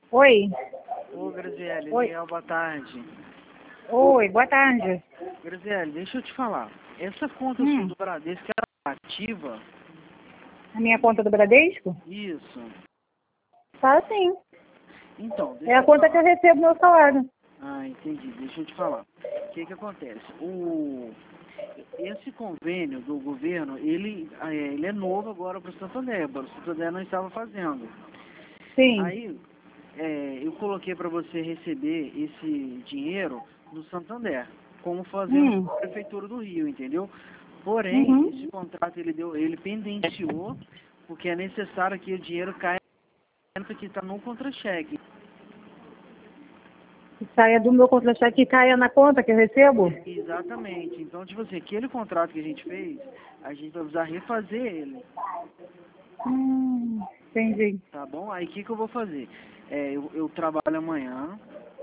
Oi. Ô, Graziele, Oi. Miguel, boa tarde. Oi, boa tarde. Graziele, deixa eu te falar. Essa conta sua do Bradesco, ela é ativa? A minha conta do Bradesco? Isso. Tá sim. Então, deixa É a eu conta falar. que eu recebo meu salário. Ah, entendi. Deixa eu te falar. O que acontece? Esse convênio do governo, ele é novo agora para o Santander. O Santander não estava fazendo. Sim. Aí, eu coloquei para você receber esse dinheiro no Santander, como fazendo com a Prefeitura do Rio, entendeu? Porém, esse Uhum. contrato ele pendenciou, porque é necessário que o dinheiro caia que está no contra-cheque. Que saia do meu contra-cheque e caia na conta que eu recebo? Exatamente. Então, tipo assim, aquele contrato que a gente fez, a gente vai precisar refazer ele, Entendi. tá bom? Aí o que eu vou fazer? Eu trabalho amanhã,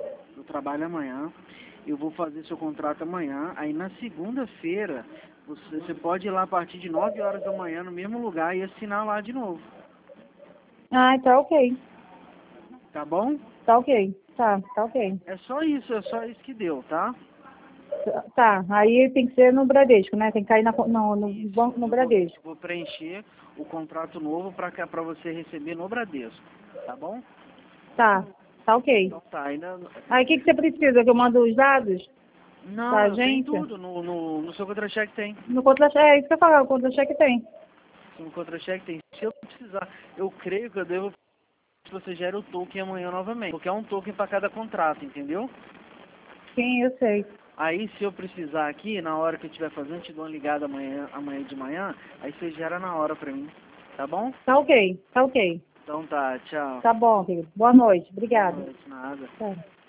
eu vou fazer seu contrato amanhã, aí na segunda-feira você pode ir lá a partir de 9 horas da manhã no mesmo lugar e assinar lá de novo, Ah, tá ok. tá bom? Tá ok. Tá ok. É só isso que deu, tá? Tá, aí tem que ser no Bradesco, né? Tem que cair no Isso, banco no eu vou, Bradesco. eu vou preencher o contrato novo para você receber no Bradesco, tá bom? Tá ok. Então tá, ainda. Aí o que você precisa? Que eu mando os dados da Não, tem agência? tudo, no seu contra-cheque tem. No contra-cheque, é isso que eu falar, o contra-cheque tem. No contra-cheque tem. Se eu precisar, eu creio que eu devo que você gere o token amanhã novamente, porque é um token para cada contrato, entendeu? Sim, eu sei. Aí se eu precisar aqui, na hora que eu estiver fazendo, te dou uma ligada amanhã de manhã, aí você gera na hora pra mim, tá bom? Tá ok, tá ok. Então tá, tchau. Tá bom, querido. Boa noite. Boa Obrigada. noite, nada. Tá.